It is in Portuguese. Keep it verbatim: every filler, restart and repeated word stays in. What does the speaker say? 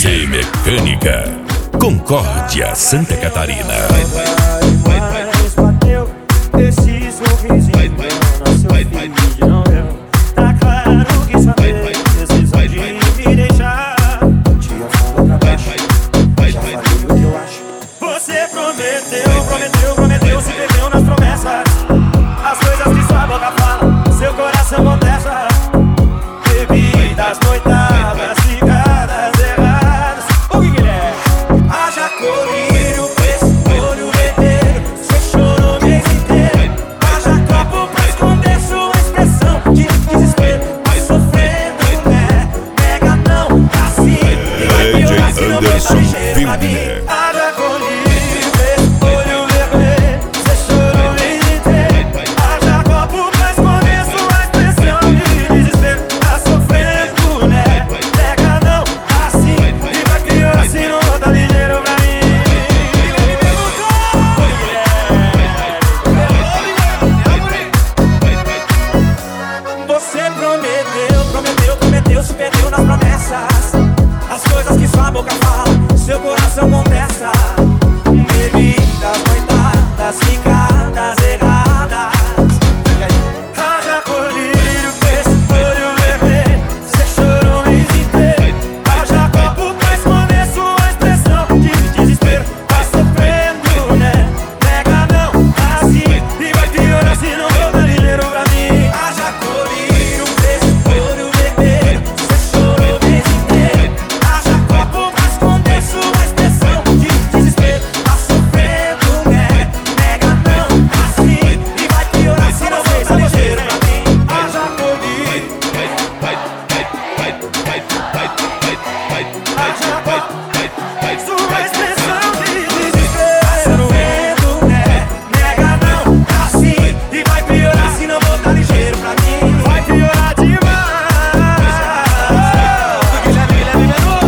C Mecânica, Concórdia, Santa Catarina. Mas bateu esse sorrisinho na seu feed, não deu. Tá claro que só tem decisão de me deixar. Tinha fundo pra baixo, já falei o que eu acho. Você prometeu, prometeu, prometeu, se perdeu nas promessas. As coisas que sua boca fala, seu coração contesta. Bebidas, noitadas, cigadas erradas. O que que ele é? Haja colírio, preço, olho vermelho. Você chorou o mês inteiro. Haja copo pra esconder sua expressão de desespero. Vai sofrendo, né? Pega não, assim. E vai piorar se não botar ligeiro pra mim. Haja colírio, preço, olho vermelho. Você chorou o mês inteiro. Haja copo pra esconder sua expressão de desespero. Tá sofrendo, né? Pega não, assim. E vai piorar se não botar ligeiro pra mim. Você prometeu, prometeu, prometeu, se perdeu nas promessas. As coisas que sua boca fala, seu coração contesta. Bebidas, noitadas, ficadas erradas. Haja colírio, preço, olho vermelho. Você chorou o mês inteiro. Haja copo pra esconder sua expressão de desespero. Tá sofrendo, né? Pega não, assim. E vai piorar se não for dar dinheiro pra mim. Haja colírio, preço, olho vermelho. Você chorou o mês inteiro. Haja copo pra esconder sua expressão de desespero. Tá sofrendo, né? Pega não, assim. E vai piorar se não for dar ligeiro pra mim. Haja colírio. Haja copo.